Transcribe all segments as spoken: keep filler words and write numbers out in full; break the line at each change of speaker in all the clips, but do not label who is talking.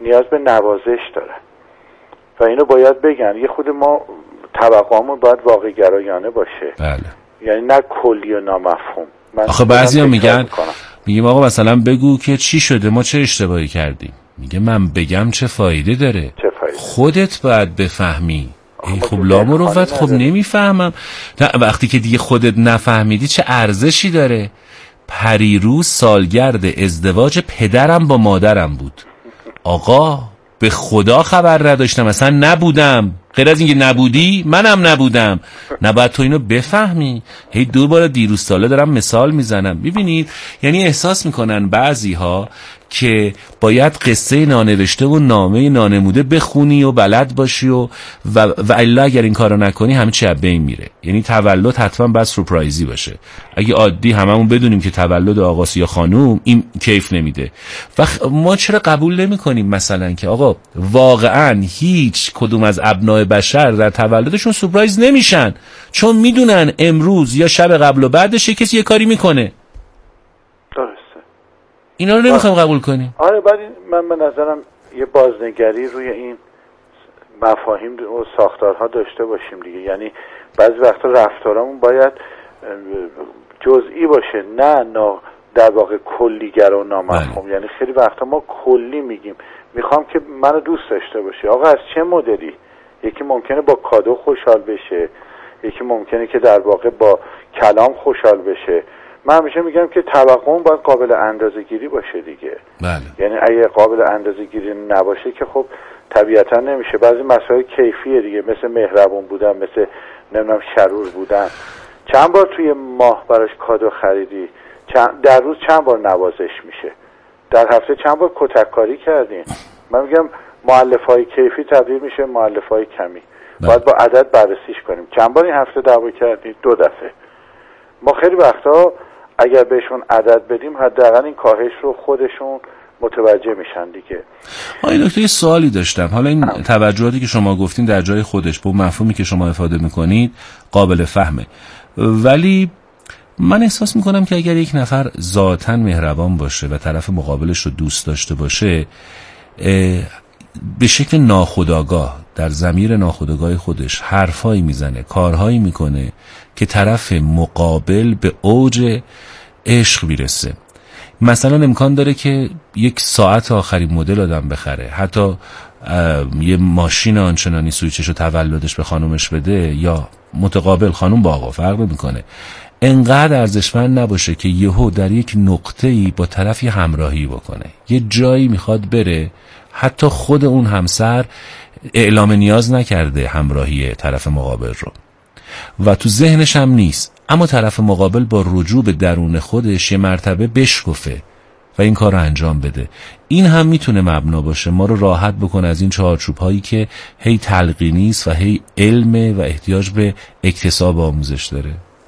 نیاز به نوازش داره و اینو باید بگن. یه خود ما توقعمون باید واقع گرایانه باشه.
بله.
یعنی نه کلی و نامفهوم.
آخه بعضیا میگن میگیم آقا مثلا بگو که چی شده، ما چه اشتباهی کردیم. میگه من بگم چه فایده داره؟
چه فایده؟
خودت باید بفهمی. ای خب لامروت خب نمیفهمم. وقتی که دیگه خودت نفهمیدی چه ارزشی داره؟ پریروز سالگرد ازدواج پدرم با مادرم بود. آقا به خدا خبر نداشتم، اصلا نبودم. غیر از اینکه نبودی منم نبودم. نباید تو اینو بفهمی. هی دو بار دیروز ساله دارم مثال میزنم. ببینید یعنی احساس میکنن بعضی ها که باید قصه نانوشته و نامه نانموده بخونی و بلد باشی و و, و الا اگر این کارو نکنی همه چی از بین میره. یعنی تولد حتما باید سورپرایزی باشه. اگه عادی هممون بدونیم که تولد آقاست یا خانوم این کیف نمیده. و ما چرا قبول نمیکنیم مثلا که آقا واقعا هیچ کدوم از ابناء بشر در تولدشون سورپرایز نمیشن، چون میدونن امروز یا شب قبل و بعدش کسی یه کاری میکنه.
درسته.
اینا رو نمیخوام قبول کنیم.
آره بعد من به نظرم یه بازنگری روی این مفاهیم و ساختارها داشته باشیم دیگه. یعنی بعضی وقتا رفتارمون باید جزئی باشه، نه نه در واقع کلی‌گر و نامفهوم. یعنی خیلی وقتا ما کلی میگیم میخوام که منو دوست داشته باشی. آقا از چه مدلی؟ یکی ممکنه با کادو خوشحال بشه، یکی ممکنه که در واقع با کلام خوشحال بشه. من همیشه میگم که توقعمون باید قابل اندازه‌گیری باشه دیگه.
بله.
یعنی اگه قابل اندازه‌گیری نباشه که خب طبیعتا نمیشه. بعضی مسائل کیفیه دیگه، مثل مهربون بودن، مثل نمیدونم شرور بودن. چند بار توی ماه براش کادو خریدی؟ چند در روز چند بار نوازش میشه؟ در هفته چند بار کتک کاری کردین؟ من میگم مؤلفه‌های کیفی تبدیل میشه مؤلفه‌های کمی. بله. باید با عدد بررسیش کنیم. چند بار این هفته دعوا کردید؟ دو دفعه. ما خیلی وقتا اگر بهشون عدد بدیم حداقل این کاهش رو خودشون متوجه میشن دیگه.
آقای دکتر یه سوالی داشتم. حالا این هم. توجهاتی که شما گفتین در جای خودش با مفهومی که شما افاده میکنید قابل فهمه، ولی من احساس میکنم که اگر یک نفر ذاتاً مهربان باشه و طرف مقابلش رو دوست داشته باشه، به شکل ناخودآگاه در ضمیر ناخودآگاه خودش حرفایی میزنه، کارهایی میکنه که طرف مقابل به اوج عشق میرسه. مثلا امکان داره که یک ساعت آخرین مدل آدم بخره، حتی یه ماشین آنچنانی سویچش رو تولدش به خانومش بده، یا متقابل خانوم با آقا فرق میکنه. انقدر ارزشمند نباشه که یهو در یک نقطه‌ای با طرفی همراهی بکنه، یه جایی میخواد بره، حتی خود اون همسر اعلام نیاز نکرده همراهی طرف مقابل رو و تو ذهنش هم نیست، اما طرف مقابل با رجوع به درون خودش یه مرتبه بشکفه و این کار رو انجام بده. این هم میتونه مبنا باشه ما رو راحت بکنه از این چارچوب هایی که هی تلقینی است و هی علم و احتیاج به اکتساب آموزش داره.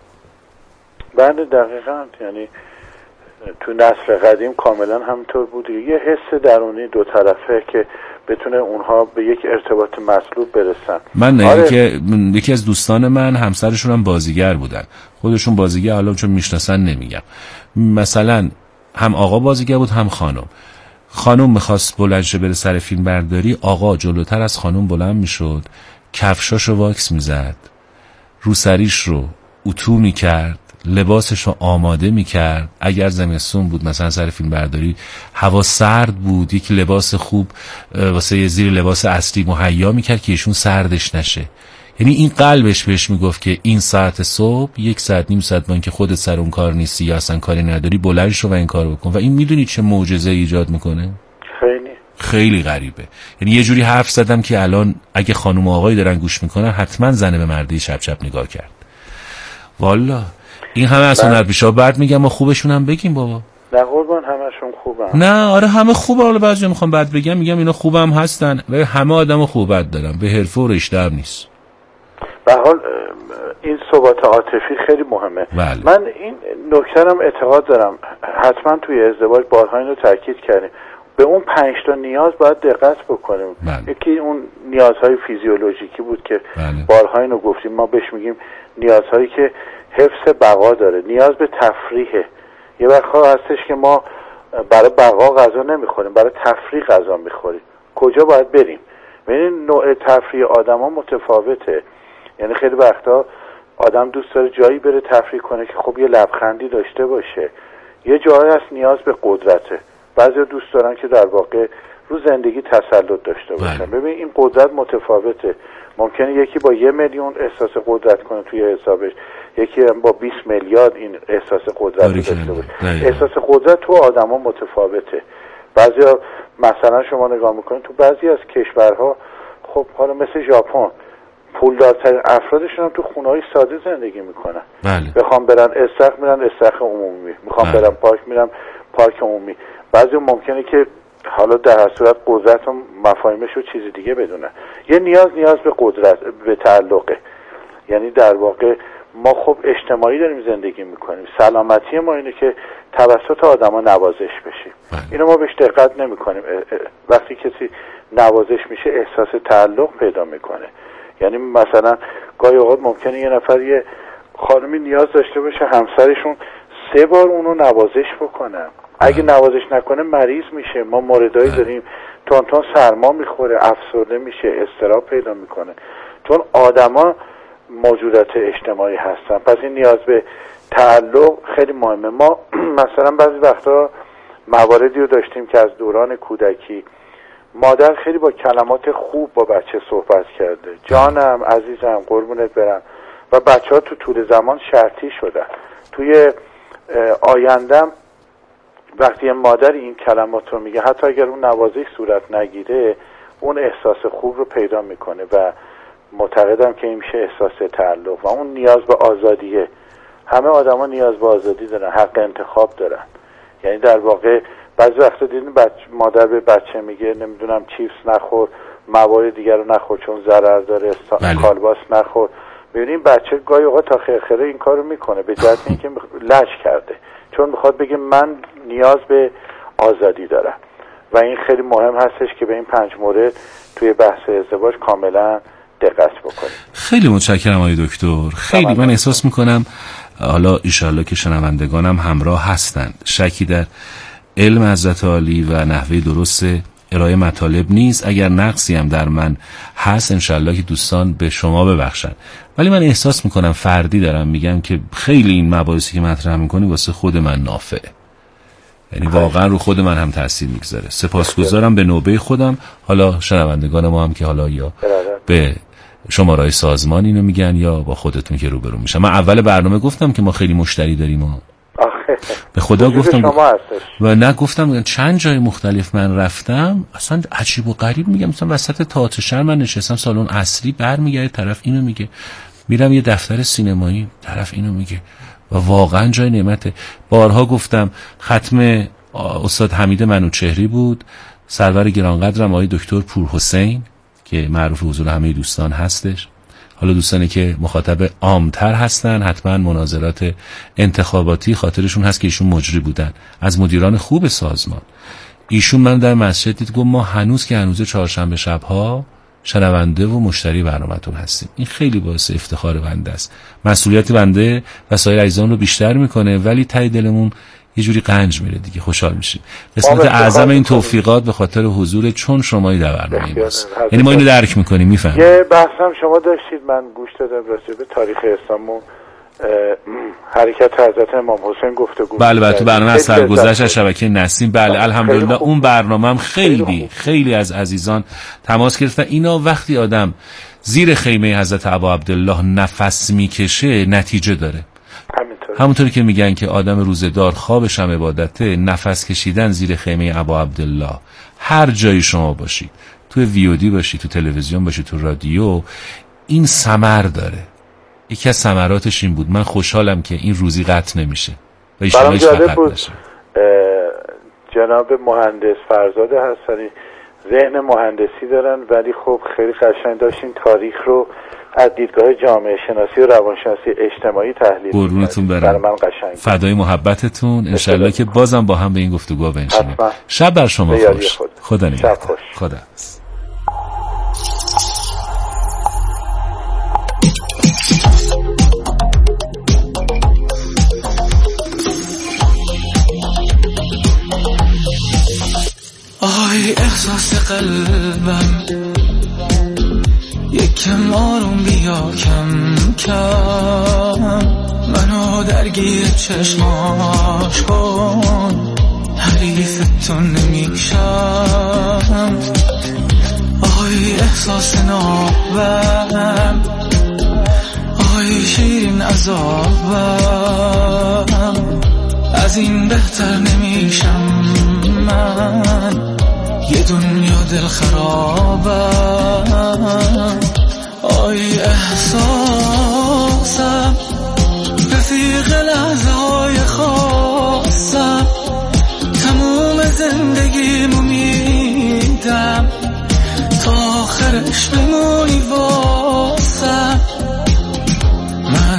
بله دقیقاً. یعنی تو نسل قدیم کاملا همینطور بود. یه حس درونی دو طرفه که بتونه اونها به یک ارتباط مطلوب برسن.
من آره. که یکی از دوستان من همسرشون هم بازیگر بودن، خودشون بازیگر، حالا چون میشناسن نمیگم، مثلا هم آقا بازیگر بود هم خانم. خانم میخواست بلند شه بره سر فیلم برداری، آقا جلوتر از خانم بلند میشد، کفشاشو واکس میزد، روسریش رو اتو میکرد، لباسش رو آماده میکرد. اگر زمستون بود مثلا سر فیلم برداری هوا سرد بود، یک لباس خوب واسه زیر لباس اصلی مهیا میکرد که ایشون سردش نشه. یعنی این قلبش بهش میگفت که این ساعت صبح یک ساعت نیم ساعت با اینکه خودت سر اون کار نیستی یا اصلا کاری نداری بلند شو و این کار بکن. و این میدونی چه معجزه ایجاد میکنه؟
خیلی
خیلی غریبه. یعنی یه جوری حرف زدم که الان اگه خانم و آقایی دارن گوش میکنن حتما زنه به مردی شب شب نگاه کرد. والا این همه از هنر پیشا بعد میگم ما خوبشون هم بگیم بابا.
نه قربان همشون خوبن.
نه آره همه خوبه. حالا بعضی میخوام بعد بگم میگم اینا خوبم هستن و همه آدمو خوبت دارن، به حرفه و رشته هم نیست.
به حال این ثبات عاطفی خیلی مهمه.
بله.
من این نکته هم اعتقاد دارم حتما توی ازدواج بارها اینو تاکید کردیم، به اون پنج تا نیاز باید دقت بکنیم.
بله.
یکی اون نیازهای فیزیولوژیکی بود که
بله.
بارها اینو گفتیم، ما بهش میگیم نیازهایی که حفظ بقا داره. نیاز به تفریحه. یه وقتها هستش که ما برای بقا غذا نمیخوریم، برای تفریح غذا میخوریم. کجا باید بریم. ببینید نوع تفریح آدما متفاوته. یعنی خیلی وقتا آدم دوست داره جایی بره تفریح کنه که خب یه لبخندی داشته باشه. یه جایی هست نیاز به قدرته. بعضی دوست دارن که در واقع رو زندگی تسلط داشته باشن. ببین این قدرت متفاوته. ممکنه یکی با یه میلیون احساس قدرت کنه توی حسابش، یکی هم با بیست میلیارد این احساس قدرت داشته باشه. احساس قدرت تو آدما متفاوته. بعضیا مثلا شما نگاه میکنید تو بعضی از کشورها خب حالا مثل ژاپن پولدارترین افرادشون هم تو خونه‌های ساده زندگی میکنن.
بله.
بخوام برن استخر میرن استخر عمومی، میخوام بله. برن پارک میرن پارک عمومی. بعضی ممکنه که حالا در هر صورت قدرت و مفاهیمش رو چیزی دیگه بدونن. یه نیاز نیاز به قدرت به تعلقه. یعنی در واقع ما خب اجتماعی داریم زندگی میکنیم. سلامتی ما اینه که توسط آدما نوازش بشیم. اینو ما بهش دقت نمیکنیم. وقتی کسی نوازش میشه احساس تعلق پیدا میکنه. یعنی مثلا گاهی اوقات ممکنه یه نفر یه خانمی نیاز داشته باشه همسرشون سه بار اونو نوازش بکنن. اگه نوازش نکنه مریض میشه. ما موردایی داریم تون تون سرما میخوره، افسرده میشه، اضطراب پیدا میکنه. چون آدما موجودات اجتماعی هستن. پس این نیاز به تعلق خیلی مهمه. ما مثلا بعضی وقتا مواردی رو داشتیم که از دوران کودکی مادر خیلی با کلمات خوب با بچه صحبت کرده. جانم، عزیزم، قربونت برم. و بچه ها تو طول زمان شرطی شدن. توی آیندم وقتی مادر این کلمات رو میگه، حتی اگر اون نوازش صورت نگیره، اون احساس خوب رو پیدا میکنه و معتقدم که این میشه احساس تعلق و اون نیاز به آزادیه. همه آدما نیاز به آزادی دارن، حق انتخاب دارن. یعنی در واقع بعضی وقتا دیدین بچه مادر به بچه میگه نمیدونم چیپس نخور، موارد دیگر رو نخور چون ضرر داره، کالباس نخور. ببینین بچه گاهی اوقات تا خرخره این کارو میکنه به جهت اینکه لج کرده، چون میخواد بگه من نیاز به آزادی دارم. و این خیلی مهم هستش که به این پنج مورد توی بحث ازدواج کاملا دقت بکنیم.
خیلی متشکرم آقای دکتر. خیلی من احساس میکنم حالا ایشالله که شنوندگانم همراه هستند. شکی در علم حضرت عالی و نحوه درست ارائه مطالب نیست. اگر نقصی هم در من هست انشالله که دوستان به شما ببخشن. ولی من احساس میکنم فردی دارم میگم که خیلی این مباحثی که مطرح میکنی واسه خود من نافعه. یعنی واقعا رو خود من هم تاثیر میگذاره. سپاسگزارم به نوبه خودم. حالا شنوندگان ما هم که حالا یا به شماره‌های سازمان اینو میگن یا با خودتون که روبرو میشن. من اول برنامه گفتم که ما خیلی مشتری داریم و به خدا گفتم و نه گفتم چند جای مختلف من رفتم اصلا عجیب و غریب میگم. مثلا وسط تئاتر شهر من نشستم سالن عصری، برمیگرده طرف اینو میگه، میرم یه دفتر سینمایی طرف اینو میگه و واقعا جای نعمته. بارها گفتم ختم استاد حمید منوچهری بود، سرور گرانقدرم آقای دکتر پورحسین که معروف حضور همه دوستان هستش. حالا دوستانی که مخاطب عامتر هستن حتما مناظرات انتخاباتی خاطرشون هست که ایشون مجری بودن، از مدیران خوب سازمان. ایشون من در مسجد دید گفت ما هنوز که هنوز چهارشنبه شبها شنونده و مشتری برنامه‌تون هستیم. این خیلی باعث افتخار بنده است. مسئولیت بنده و سایر عزیزان رو بیشتر میکنه ولی ته دلمون یه جوری قنج میره دیگه، خوشحال میشیم. قسمت اعظم این توفیقات به خاطر حضور چون شمایی در برنامه ماست. یعنی ما اینو درک میکنیم، میفهمیم.
یه بحثم شما داشتید من گوش دادم راجع به تاریخ اسلام و حرکت حضرت امام حسین گفتگو.
بله بله تو برنامه از سرگذشت از شبکه نسیم. بله الحمدلله اون برنامه هم خیلی خیلی از عزیزان تماس گرفتن. اینا وقتی آدم زیر خیمه حضرت ابا عبدالله نفس میکشه نتیجه داره. همونطوری که میگن که آدم روزدار خوابش هم عبادته، نفس کشیدن زیر خیمه ابا عبدالله هر جایی شما باشید، تو ویودی باشید، تو تلویزیون باشید، تو رادیو، این ثمر داره. یکی از ثمراتش این بود. من خوشحالم که این روزی قطع نمیشه و ایشالا هیچ وقت قطع نشه.
جناب مهندس فرزاده هستن، ذهن مهندسی دارن ولی خب خیلی قشنگ داشتین تاریخ رو از دیدگاه جامعه شناسی و روانشناسی اجتماعی تحلیل.
قربونتون برم.
من قشنگ.
فدای محبتتون. انشالله که بازم با هم به این گفتگو بنشینیم. شب بر شما خوش. خود. خدا نگهدار. خدا.
آی احساس قلب قلبم، یکم آروم بیا کم کم، منو درگیر چشماش کن، حریف تو نمیشم. آی احساس نابم، آی شیرین عذابم، از این بهتر نمیشم من، یه دنیا دل خرابم. آی احساسم، رفیق لحظه های خاصم، تموم زندگیمو میدم، تا آخرش بمونی واسم. من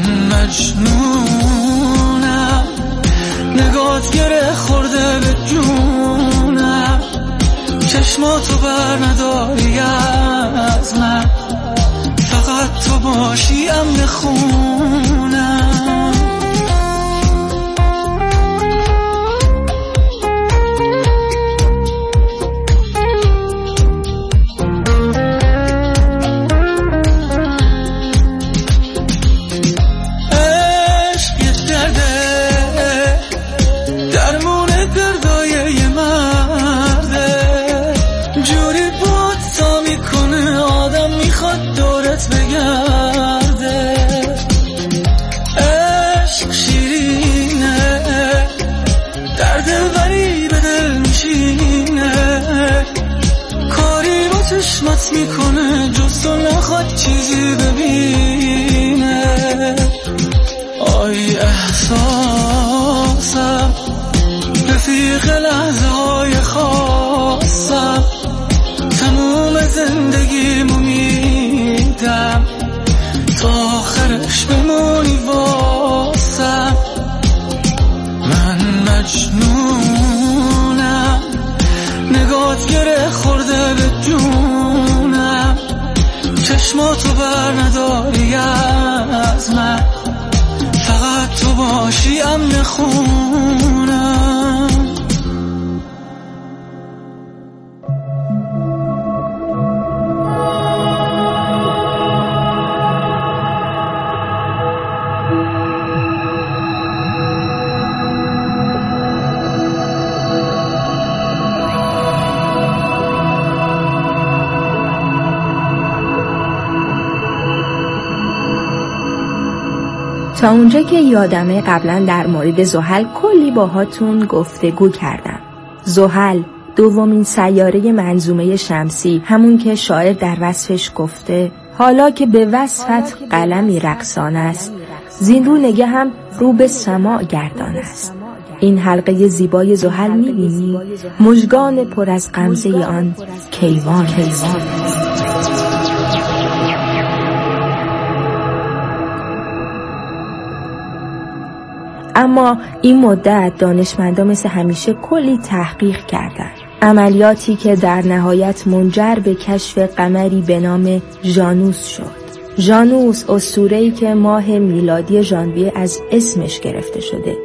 مجنونم، نگات گره خورده به جونم، چشماتو بر نداری از من، فقط تو باشی امن خونم. چشمت میکنه جز تو نخواد چیزی ببینه. آی احساسم، رفیق لحظه های خاصم، تموم زندگیمو میدم، تا آخرش بمونی واسم. من مجنونم، نگات گره خورده به جونم، چشماتو بر نداری از من، فقط تو باشی امن خونم.
تا اونجا که یادمه قبلا در مورد زحل کلی باهاتون گفتگو کردم. زحل دومین سیاره منظومه شمسی، همون که شاعر در وصفش گفته حالا که به وصفت قلمی رقصان است، زین رو نگه هم رو به سماع گردان است. این حلقه زیبای زحل می‌بینی؟ مژگان پر از غمزه آن کیوان کیوان اما این مدت دانشمندان مثل همیشه کلی تحقیق کردند. عملیاتی که در نهایت منجر به کشف قمری به نام ژانوس شد. ژانوس اسطوره‌ای که ماه میلادی ژانویه از اسمش گرفته شده.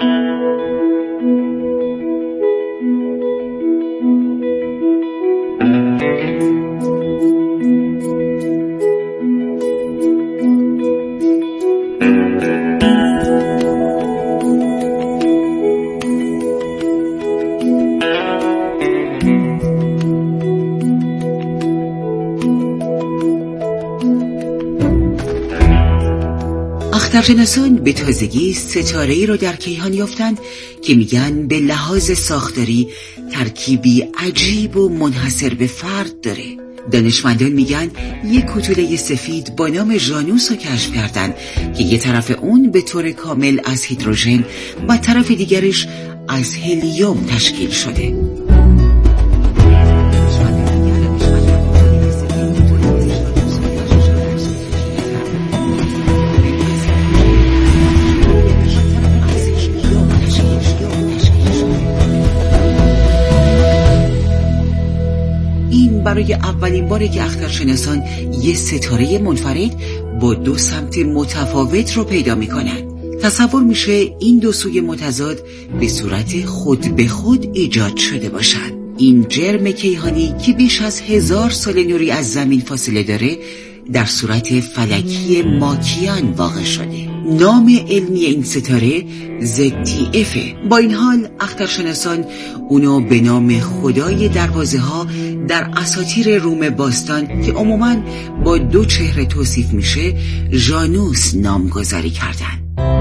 اخترشناسان به تازگی ستاره‌ای را در کیهان یافتند که میگن به لحاظ ساختاری ترکیبی عجیب و منحصر به فرد داره. دانشمندان میگن یک کتوله سفید با نام ژانوس رو کشف کردن که یه طرف اون به طور کامل از هیدروژن و طرف دیگرش از هلیوم تشکیل شده. برای اولین باره که اخترشناسان یه ستاره منفرد با دو سمت متفاوت رو پیدا میکنن. تصور میشه این دو سوی متضاد به صورت خود به خود ایجاد شده باشن. این جرم کیهانی که بیش از هزار سال نوری از زمین فاصله داره در صورت فلکی ماکیان واقع شده. نام علمی این ستاره زد تی اف. با این حال اخترشناسان اونو به نام خدای دروازه ها در اساطیر روم باستان که عموماً با دو چهره توصیف میشه ژانوس نامگذاری کردن.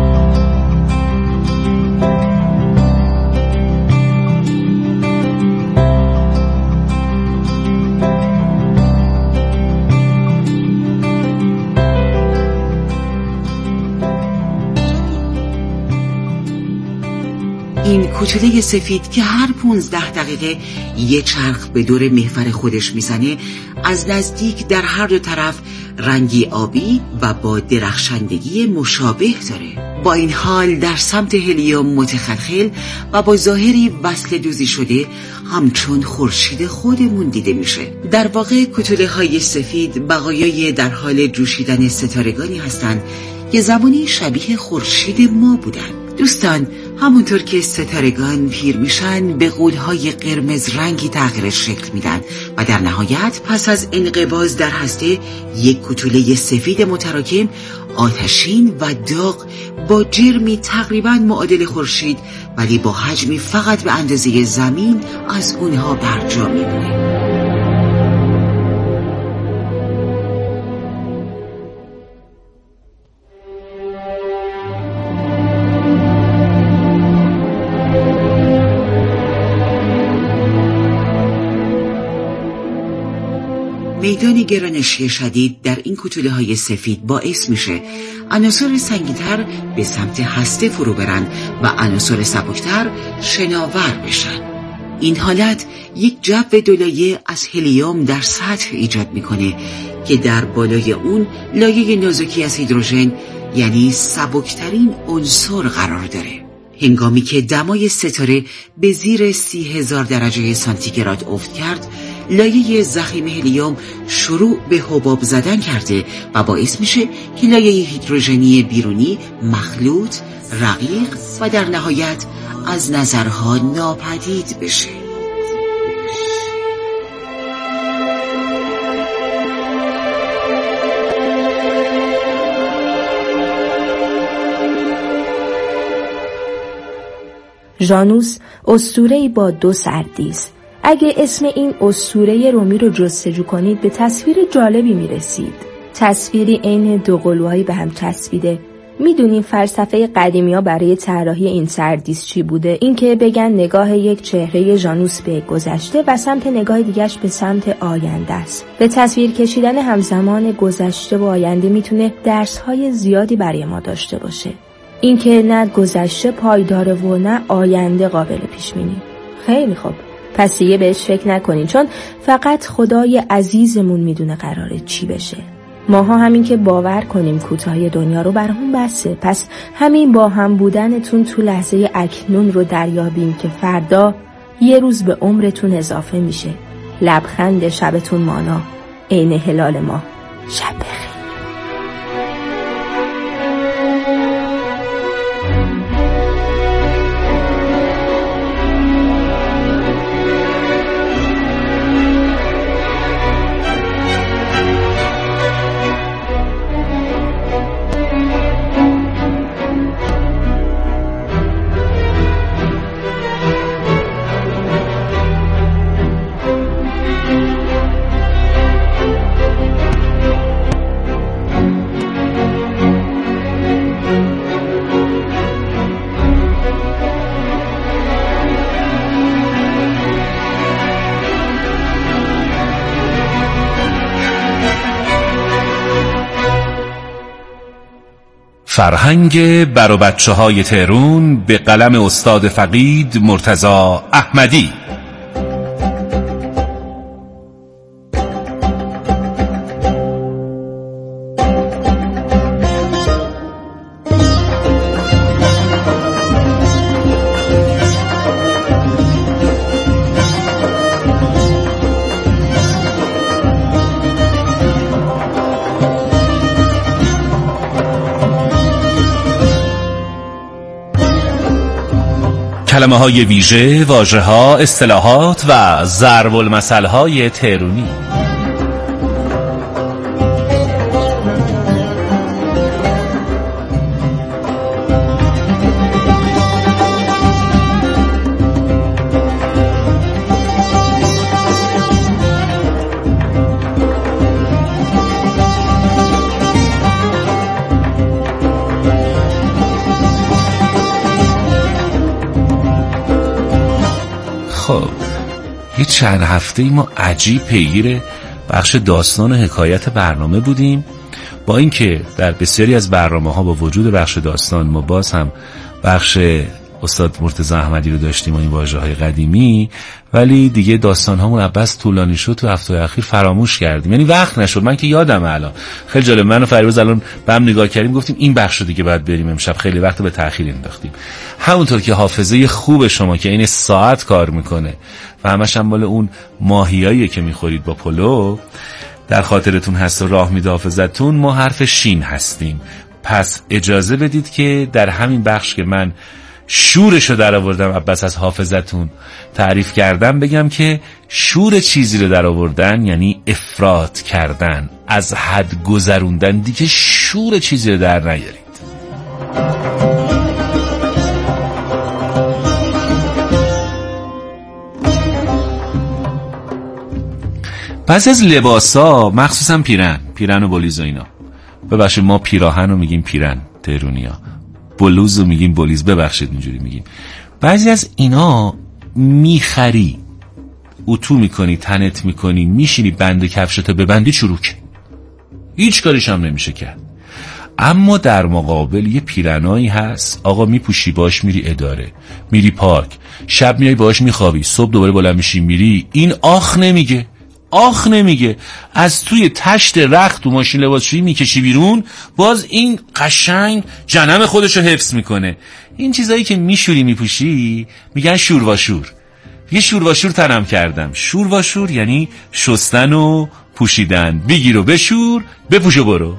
این کوچوله سفید که هر پونزده دقیقه یه چرخ به دور محور خودش میزنه از نزدیک در هر دو طرف رنگی آبی و با درخشندگی مشابه داره. با این حال در سمت هلیوم متخلخل و با ظاهری وصل دوزی شده همچون خورشید خودمون دیده میشه. در واقع کوچوله های سفید بقایای در حال جوشیدن ستارگانی هستند که زمانی شبیه خورشید ما بودن. دوستان، همونطور که ستارگان پیر میشن به غول‌های قرمز رنگی تغییر شکل میدن و در نهایت پس از انقباض در هسته یک کوچوله سفید متراکم آتشین و داغ با جرمی تقریبا معادل خورشید ولی با حجمی فقط به اندازه زمین از اونها برجا میمونه. میدان گرانشی شدید در این کوچوله های سفید باعث میشه عناصر سنگین‌تر به سمت هسته فرو برن و عناصر سبکتر شناور بشن. این حالت یک جو دولایه از هلیوم در سطح ایجاد میکنه که در بالای اون لایه نازکی از هیدروژن یعنی سبکترین عنصر قرار داره. هنگامی که دمای ستاره به زیر سی هزار درجه سانتیگراد افت کرد، لایه ضخیم هلیوم شروع به حباب زدن کرده و باعث میشه که لایه هیدروژنی بیرونی مخلوط، رقیق و در نهایت از نظرها ناپدید بشه.
ژانوس اسطوره‌ای با دو سردی است. اگه اسم این اسطوره رومی رو جستجو کنید به تصویر جالبی میرسید. تصویری عین دو قلوهایی به هم چسبیده. میدونین فلسفه قدیمی‌ها برای طراحی این سردیس چی بوده؟ این که بگن نگاه یک چهره ژانوس به گذشته و سمت نگاه دیگرش به سمت آینده است. به تصویر کشیدن همزمان گذشته و آینده میتونه درس‌های زیادی برای ما داشته باشه. این که نه گذشته پایداره و نه آینده قابل پیش‌بینی. خیلی خوب. پس دیگه بهش فکر نکنین چون فقط خدای عزیزمون میدونه قراره چی بشه. ماها همین که باور کنیم کوتاهی دنیا رو برامون بسه. پس همین با هم بودنتون تو لحظه اکنون رو دریابیم که فردا یه روز به عمرتون اضافه میشه. لبخند شبتون مانا عین هلال ما. شب بخیر.
فرهنگ برا بچه های تهرون به قلم استاد فقید مرتضی احمدی. کلمه های ویژه، واژه ها، اصطلاحات و ضرب المثل های تهرونی. خب یه چند هفته ای ما عجیب پیگیر بخش داستان و حکایت برنامه بودیم، با اینکه در بسیاری از برنامه ها با وجود بخش داستان ما باز هم بخش استاد مرتضی احمدی رو داشتیم و این واژه های قدیمی، ولی دیگه داستان هامون عباس طولانی شد تو هفته اخیر فراموش کردیم، یعنی وقت نشد. من که یادم الان خیلی جالب، من و فریبرز الان به هم نگاه کردیم گفتیم این بخش دیگه باید بریم امشب، خیلی وقت به تأخیر انداختیم. همونطور که حافظه خوب شما که این ساعت کار میکنه و همش هم مال اون ماهیایی که میخورید با پلو در خاطرتون هست و راه میده حافظتون، ما حرف شین هستیم. پس اجازه بدید که در همین بخش که من شورشو در آوردم عباس از حافظتون تعریف کردم، بگم که شور چیزی رو در آوردن یعنی افراط کردن، از حد گذروندن، دیگه شور چیزی رو در نیارید. بعضی از لباسا مخصوصا پیرن پیرن و بلیز و اینا، ببخشید ما پیراهن رو میگیم پیرن تهرونیا، بلوز رو میگیم بلیز، ببخشید اینجوری میگیم. بعضی از اینا میخری، اتو میکنی، تنت میکنی، میشینی بند کفشتو ببندی چروک، هیچ کاریش هم نمیشه کرد. اما در مقابل یه پیرنایی هست آقا، میپوشی باش میری اداره، میری پارک، شب میای باش میخوابی، صبح دوباره بلند میشی میری، این آخ نمیگه آخ نمیگه، از توی تشت رخت تو ماشین لباسشویی میکشی بیرون، باز این قشنگ جنم خودشو حفظ میکنه. این چیزایی که میشوری میپوشی میگن شور و شور. یه شور و شور تنم کردم. شور و شور یعنی شستن و پوشیدن. بگیر و بشور، بپوش و برو.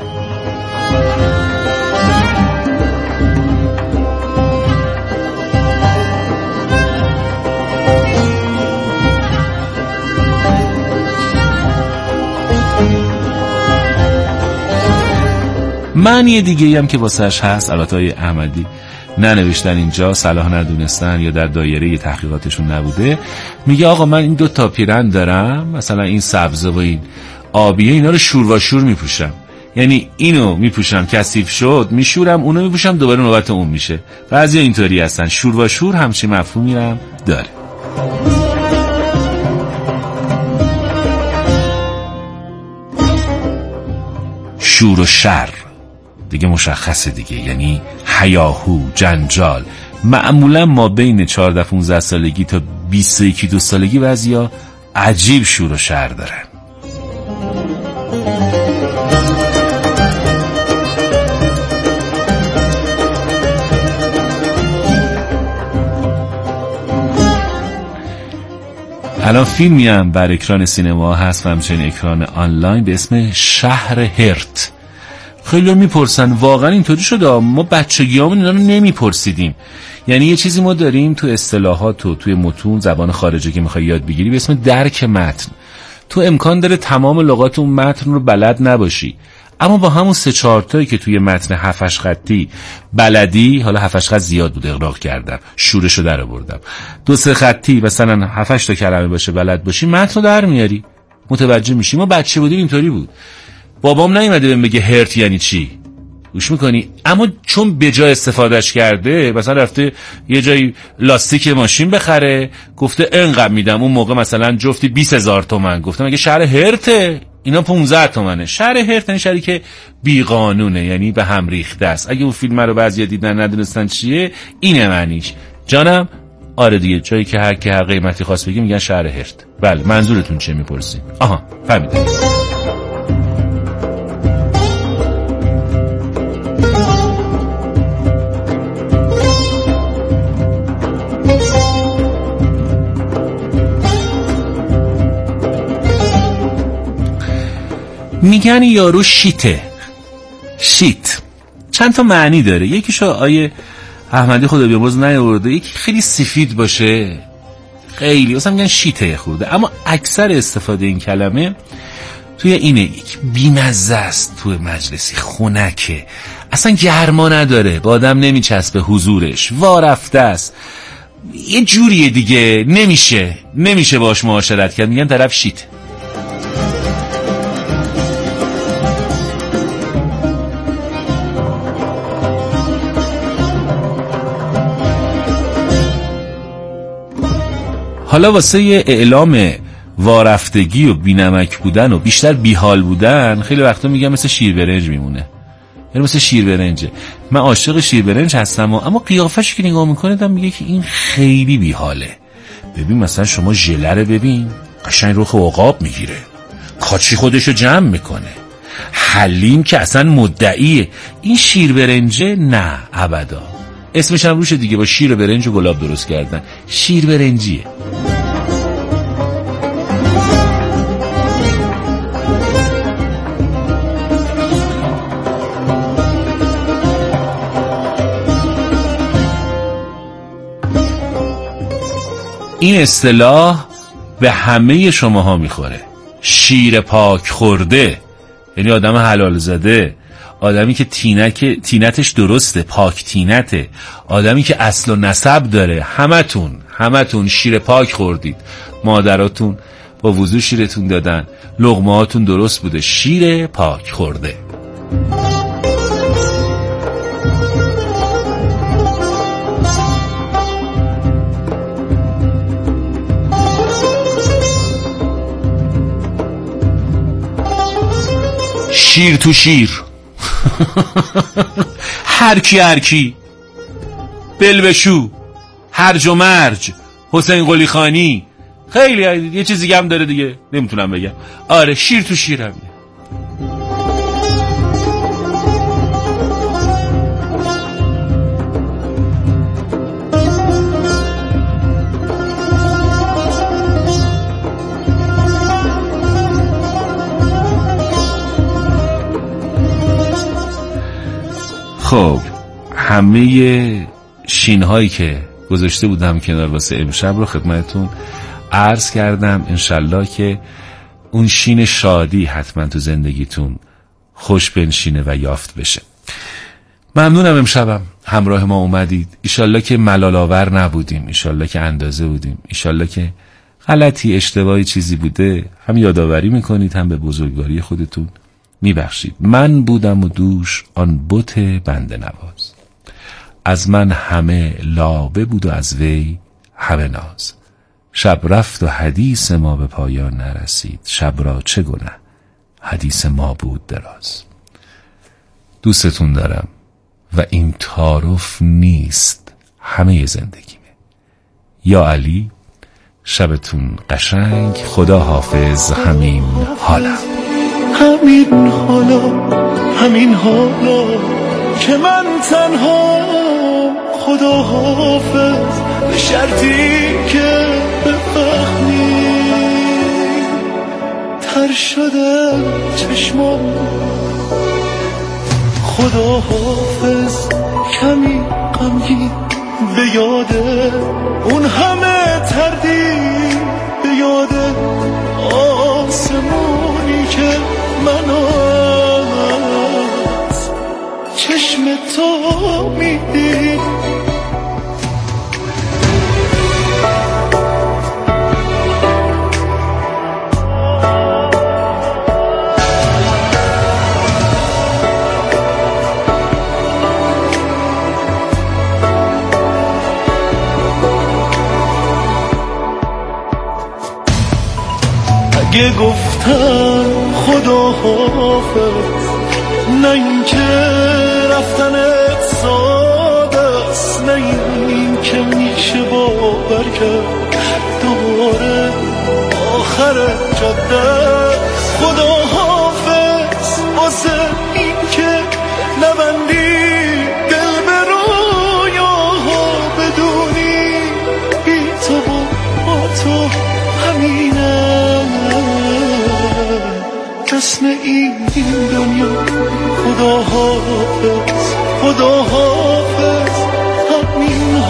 معنی دیگه هم که واسهش هست، البته های احمدی ننوشتن اینجا، صلاح ندونستن یا در دایره تحقیقاتشون نبوده، میگه آقا من این دو تا پیرن دارم، مثلا این سبزه و این آبیه، اینا رو شور و شور میپوشم، یعنی اینو میپوشم کثیف شد میشورم، اونو میپوشم دوباره نوبت اون میشه. بعضی اینطوری هستن. شور و شور همچین مفهومی هم داره. شور و شر دیگه مشخصه دیگه، یعنی هیاهو، جنجال. معمولا ما بین چهارده پانزده سالگی تا بیست و یک دو سالگی بعضیا عجیب شور و شر دارن. الان فیلمی هم بر اکران سینما هست و همچنین اکران آنلاین به اسم شهر هرت. خیلی میپرسن واقعا اینطوری شده؟ ما بچگیامون اینا رو نمیپرسیدیم. یعنی یه چیزی ما داریم تو اصطلاحات و توی متون زبان خارجی که میخوای یاد بگیری به اسم درک متن. تو امکان داره تمام لغات اون متن رو بلد نباشی، اما با همون سه چهار تایی که توی متن هفتش خطی بلدی، حالا هفتش خط زیاد بود اغراق کردم، شورشو در آوردم، دو سه خطی مثلا هفتش تا کلمه باشه بلد باشی، متن رو در میاری، متوجه میشی. ما بچه بودیم اینطوری بود. بابام نیومده بهم بگه هرت یعنی چی، گوش میکنی؟ اما چون به جای استفادهش کرده، مثلا رفته یه جای لاستیک ماشین بخره، گفته انقدر میدم، اون موقع مثلا جفتی بیست هزار تومن، گفتم اگه شهر هرته اینا پونزده تومنه. شهر هرت یعنی شهری که بی قانونه، یعنی به هم ریخته است. اگه اون فیلم رو بعضیا دیدن ندونستن چیه، اینه معنیش. جانم آره دیگه، جایی که هر کی هر قیمتی خواست بگه میگن شهر هرت. بله منظورتون چیه میپرسین؟ آها فهمیدم. میگن یارو شیته. شیت چند تا معنی داره. یکیشو آیه احمدی خدا بیامرز نیاورده یکی خیلی سفید باشه، خیلی مثلا میگن شیته خورده، اما اکثر استفاده این کلمه توی اینه یک بیمزه است، توی مجلسی خنکه، اصلا گرما نداره، با آدم نمیچسبه، حضورش وارفته است، یه جوریه دیگه، نمیشه نمیشه باش معاشرت کرد، میگن طرف شیت. حالا واسه اعلام وارفتگی و بینمک بودن و بیشتر بیحال بودن خیلی وقتا میگم مثل شیر برنج میمونه، یعنی مثل شیر برنجه. من عاشق شیر برنج هستم و اما قیافش که نگاه میکنه دم میگه که این خیلی بیحاله. ببین مثلا شما ژله رو ببین، قشنگ رخ عقاب میگیره، کاچی خودشو جمع میکنه، حلیم که اصلا مدعیه، این شیر برنجه نه ابدا. اسمش هم روشه دیگه، با شیر برنج و گلاب درست کردن، شیر برنجیه. این اصطلاح به همه شماها میخوره. شیر پاک خورده یعنی آدم حلال زده، آدمی که تینک تینتش درسته، پاک تینته، آدمی که اصل و نسب داره. همتون همتون شیر پاک خوردید، مادراتون با وضو شیرتون دادن، لقمه هاتون درست بوده، شیر پاک خورده. شیر تو شیر هر کی هر کی، بلبشو، هرج و مرج، حسین قلی خانی، خیلی یه چیزی هم داره دیگه نمیتونم بگم. آره شیر تو شیر هم. خب همه شین هایی که گذاشته بودم کنار واسه امشب رو خدمتتون عرض کردم. انشالله که اون شین شادی حتما تو زندگیتون خوش بنشینه و یافت بشه. ممنونم امشبم همراه ما اومدید. ایشالله که ملال آور نبودیم، ایشالله که اندازه بودیم، ایشالله که غلطی اشتباهی چیزی بوده هم یادآوری میکنید هم به بزرگواری خودتون میبخشید. من بودم و دوش آن بت بنده نواز، از من همه لابه بود و از وی همه ناز. شب رفت و حدیث ما به پایان نرسید، شب را چه گنه حدیث ما بود دراز. دوستتون دارم و این تعارف نیست، همه زندگیمه. یا علی، شبتون قشنگ، خدا حافظ. همین حالا
همین حالا همین حالا که من تنها، خدا حافظ به شرطی که بفهمی تر شده چشمام. خدا حافظ کمی غمگین به یاده اون همه تردید، به یاده آسمونی که من از چشم تو میدید. اگه گفتم خدا حافظ، نه این که رفتنت ساده است، نه این که میشه باور کرد دوباره آخر جاده. خدا حافظ واسه این که نبندی دل به رویاها، بدونی بی تو با تو همینه جسم این دنیا. خدا حافظ خدا حافظ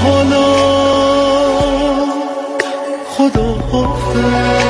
حالا خدا حافظ.